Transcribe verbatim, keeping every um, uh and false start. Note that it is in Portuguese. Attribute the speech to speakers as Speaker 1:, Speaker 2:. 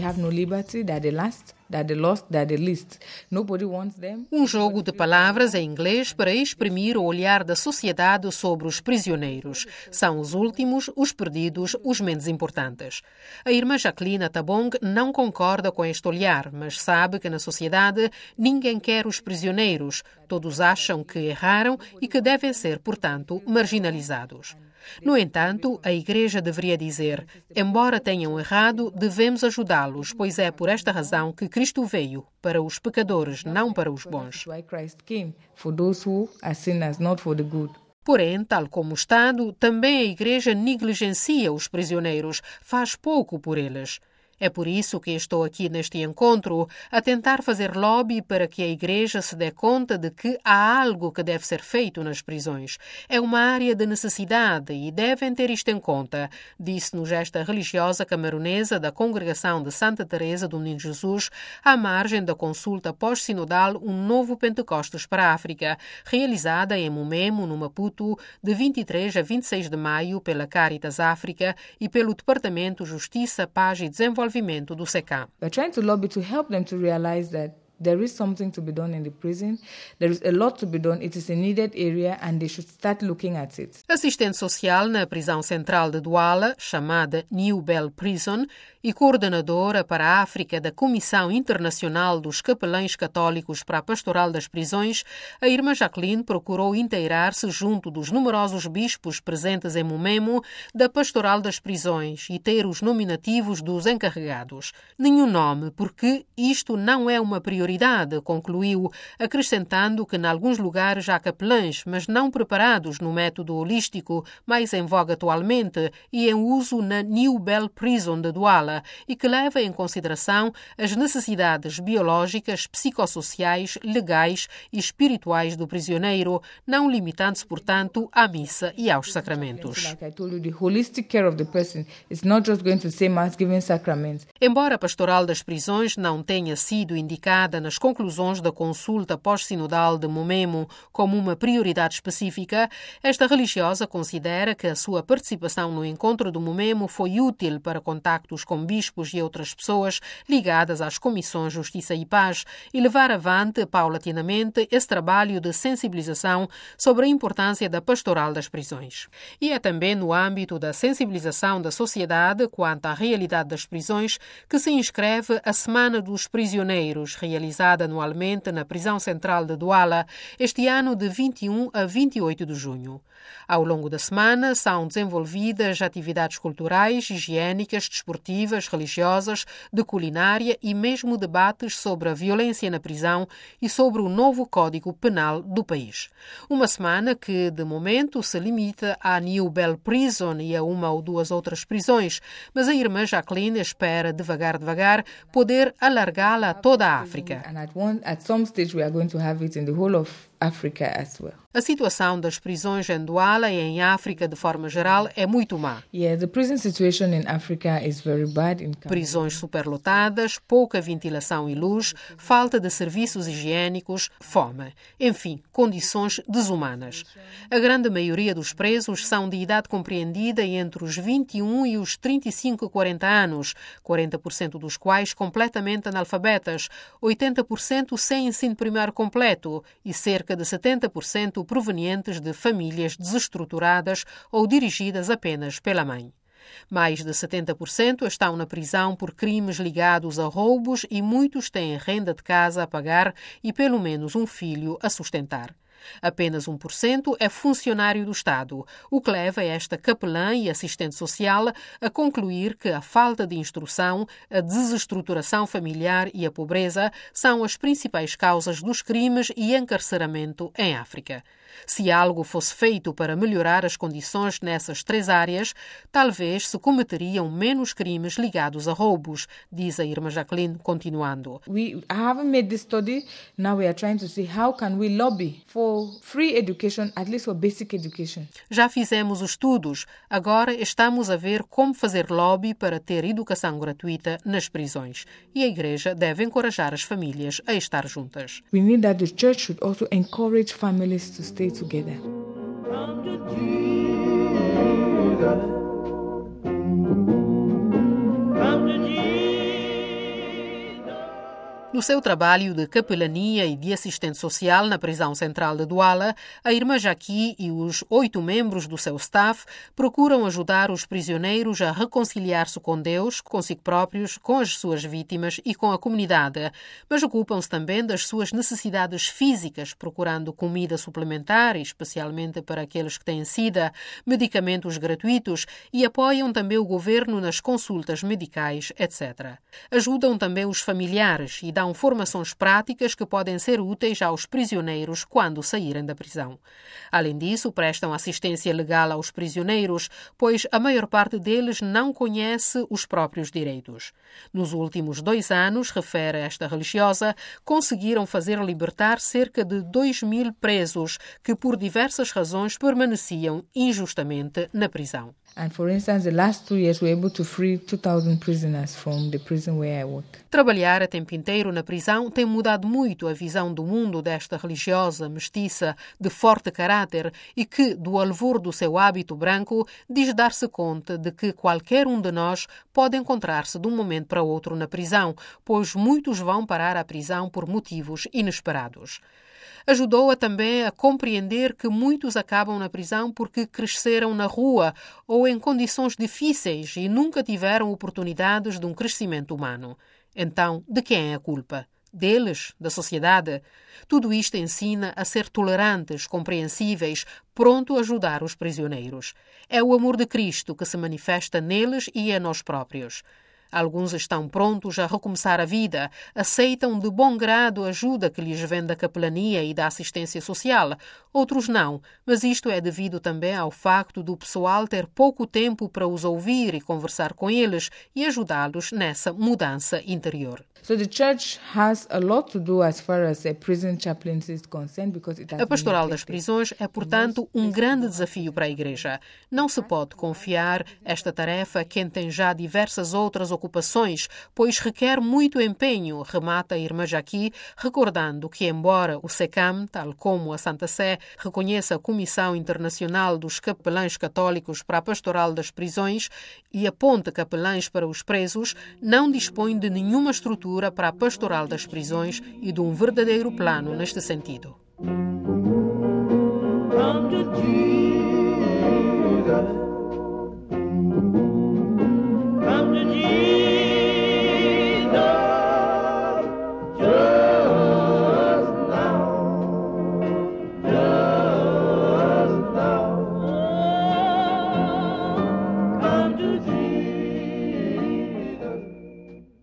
Speaker 1: have no liberty, they're the last, they're the lost, they're the least. Nobody wants them.
Speaker 2: Um jogo de palavras em inglês para exprimir o olhar da sociedade sobre os prisioneiros. São os últimos, os perdidos, os menos importantes. A irmã Jacqueline Tabong não concorda com este olhar, mas sabe que na sociedade ninguém quer os prisioneiros. Todos acham que erraram e que devem ser, portanto, marginalizados. No entanto, a Igreja deveria dizer, embora tenham errado, devemos ajudá-los, pois é por esta razão que Cristo veio, para os pecadores, não para os bons. Porém, tal como o Estado, também a Igreja negligencia os prisioneiros, faz pouco por eles. É por isso que estou aqui neste encontro, a tentar fazer lobby para que a Igreja se dê conta de que há algo que deve ser feito nas prisões. É uma área de necessidade e devem ter isto em conta, disse-nos esta religiosa camerunesa da Congregação de Santa Teresa do Menino Jesus, à margem da consulta pós-sinodal Um Novo Pentecostes para a África, realizada em Mumemo, no Maputo, de vinte e três a vinte e seis de maio pela Caritas África e pelo Departamento Justiça, Paz e Desenvolvimento do S E C A.
Speaker 1: We're trying to lobby to help them to realize that there is something to be done in the prison. There is a lot to be done. It is a needed area and they should start looking at it.
Speaker 2: Assistente social na prisão central de Douala, chamada New Bell Prison, e coordenadora para a África da Comissão Internacional dos Capelães Católicos para a Pastoral das Prisões, a irmã Jacqueline procurou inteirar-se junto dos numerosos bispos presentes em Mumemo da Pastoral das Prisões e ter os nominativos dos encarregados. Nenhum nome, porque isto não é uma prioridade, concluiu, acrescentando que em alguns lugares há capelães, mas não preparados no método holístico, mais em voga atualmente e em uso na New Bell Prison de Douala, e que leva em consideração as necessidades biológicas, psicossociais, legais e espirituais do prisioneiro, não limitando-se, portanto, à missa e aos sacramentos. Embora a Pastoral das Prisões não tenha sido indicada nas conclusões da consulta pós-sinodal de Mumemo como uma prioridade específica, esta religiosa considera que a sua participação no encontro do Mumemo foi útil para contactos com bispos e outras pessoas ligadas às comissões Justiça e Paz e levar avante, paulatinamente, esse trabalho de sensibilização sobre a importância da Pastoral das Prisões. E é também no âmbito da sensibilização da sociedade quanto à realidade das prisões que se inscreve a Semana dos Prisioneiros, realizada anualmente na Prisão Central de Douala, este ano de vinte e um a vinte e oito de junho. Ao longo da semana são desenvolvidas atividades culturais, higiênicas, desportivas, religiosas, de culinária e mesmo debates sobre a violência na prisão e sobre o novo Código Penal do país. Uma semana que, de momento, se limita à New Bell Prison e a uma ou duas outras prisões, mas a irmã Jacqueline espera, devagar, devagar, poder alargá-la a toda a África. A situação das prisões em Douala e em África, de forma geral, é muito má.
Speaker 1: Yeah, the prison situation in Africa is very bad in
Speaker 2: Prisões superlotadas, pouca ventilação e luz, falta de serviços higiênicos, fome. Enfim, condições desumanas. A grande maioria dos presos são de idade compreendida entre os vinte e um e os trinta e cinco a quarenta anos, quarenta por cento dos quais completamente analfabetas, oitenta por cento sem ensino primário completo e cerca de setenta por cento provenientes de famílias desestruturadas ou dirigidas apenas pela mãe. Mais de setenta por cento estão na prisão por crimes ligados a roubos e muitos têm renda de casa a pagar e pelo menos um filho a sustentar. Apenas um por cento é funcionário do Estado, o que leva esta capelã e assistente social a concluir que a falta de instrução, a desestruturação familiar e a pobreza são as principais causas dos crimes e encarceramento em África. Se algo fosse feito para melhorar as condições nessas três áreas, talvez se cometeriam menos crimes ligados a roubos, diz a irmã Jacqueline, continuando.
Speaker 1: We haven't made this study. Now we are trying to see how can we lobby for free education, at least for basic education.
Speaker 2: Já fizemos os estudos. Agora estamos a ver como fazer lobby para ter educação gratuita nas prisões. E a Igreja deve encorajar as famílias a estar juntas.
Speaker 1: We need that the church should also encourage families to stay together. Come to Jesus. Come to Jesus.
Speaker 2: No seu trabalho de capelania e de assistente social na prisão central de Douala, a irmã Jaqui e os oito membros do seu staff procuram ajudar os prisioneiros a reconciliar-se com Deus, consigo próprios, com as suas vítimas e com a comunidade, mas ocupam-se também das suas necessidades físicas, procurando comida suplementar, especialmente para aqueles que têm sida, medicamentos gratuitos e apoiam também o governo nas consultas medicais, etcétera. Ajudam também os familiares e dão formações práticas que podem ser úteis aos prisioneiros quando saírem da prisão. Além disso, prestam assistência legal aos prisioneiros, pois a maior parte deles não conhece os próprios direitos. Nos últimos dois anos, refere esta religiosa, conseguiram fazer libertar cerca de dois mil presos que, por diversas razões, permaneciam injustamente na prisão.
Speaker 1: And for instance, the last two years we were able to free two thousand prisoners from the prison where I work.
Speaker 2: Trabalhar a tempo inteiro na prisão tem mudado muito a visão do mundo desta religiosa mestiça de forte caráter e que, do alvor do seu hábito branco, diz dar-se conta de que qualquer um de nós pode encontrar-se de um momento para outro na prisão, pois muitos vão parar à prisão por motivos inesperados. Ajudou-a também a compreender que muitos acabam na prisão porque cresceram na rua ou em condições difíceis e nunca tiveram oportunidades de um crescimento humano. Então, de quem é a culpa? Deles? Da sociedade? Tudo isto ensina a ser tolerantes, compreensíveis, pronto a ajudar os prisioneiros. É o amor de Cristo que se manifesta neles e em nós próprios. Alguns estão prontos a recomeçar a vida, aceitam de bom grado a ajuda que lhes vem da capelania e da assistência social. Outros não, mas isto é devido também ao facto do pessoal ter pouco tempo para os ouvir e conversar com eles e ajudá-los nessa mudança interior.
Speaker 1: So the church has a lot to do as far as a prison chaplaincy is concerned, because it has
Speaker 2: A pastoral das prisões é, portanto, um grande desafio para a Igreja. Não se pode confiar esta tarefa a quem tem já diversas outras ocupações, pois requer muito empenho, remata a irmã Jaqui, recordando que, embora o SECAM, tal como a Santa Sé, reconheça a Comissão Internacional dos Capelães Católicos para a Pastoral das Prisões e aponte capelães para os presos, não dispõe de nenhuma estrutura para a pastoral das prisões e de um verdadeiro plano neste sentido. Come to Jesus.